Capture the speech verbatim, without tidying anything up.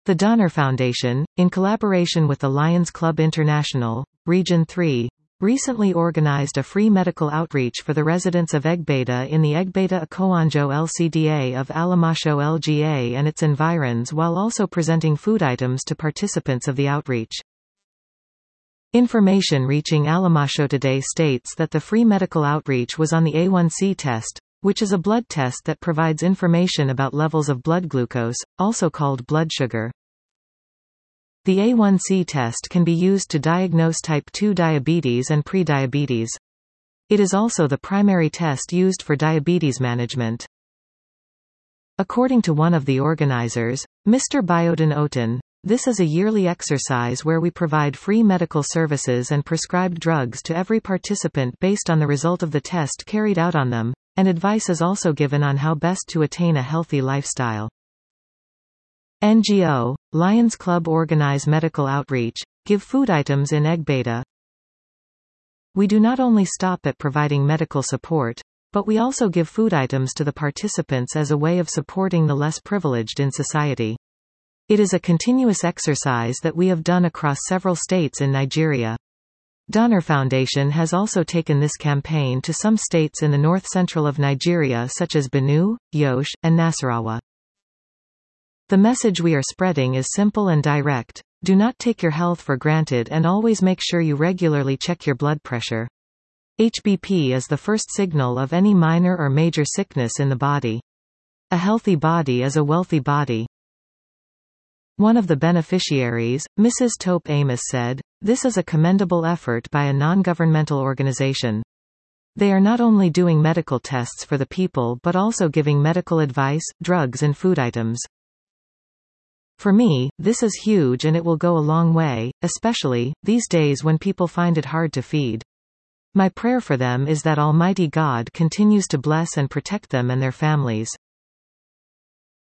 The Donner Foundation, in collaboration with the Lions Club International, Region three, recently organized a free medical outreach for the residents of Egbeda in the Egbeda Akowanjo L C D A of Alamasho L G A and its environs, while also presenting food items to participants of the outreach. Information reaching Alamasho today states that the free medical outreach was on the A one C test, which is a blood test that provides information about levels of blood glucose, also called blood sugar. The A one C test can be used to diagnose type two diabetes and prediabetes. It is also the primary test used for diabetes management. According to one of the organizers, Mister Biotin Oten, this is a yearly exercise where we provide free medical services and prescribed drugs to every participant based on the result of the test carried out on them, and advice is also given on how best to attain a healthy lifestyle. N G O, Lions Club organize medical outreach, give food items in Egbeda. We do not only stop at providing medical support, but we also give food items to the participants as a way of supporting the less privileged in society. It is a continuous exercise that we have done across several states in Nigeria. Donner Foundation has also taken this campaign to some states in the north-central of Nigeria such as Benue, Yobe, and Nasarawa. The message we are spreading is simple and direct. Do not take your health for granted and always make sure you regularly check your blood pressure. H B P is the first signal of any minor or major sickness in the body. A healthy body is a wealthy body. One of the beneficiaries, Missus Tope Amos, said, "This is a commendable effort by a non-governmental organization. They are not only doing medical tests for the people but also giving medical advice, drugs and food items. For me, this is huge and it will go a long way, especially these days when people find it hard to feed. My prayer for them is that Almighty God continues to bless and protect them and their families."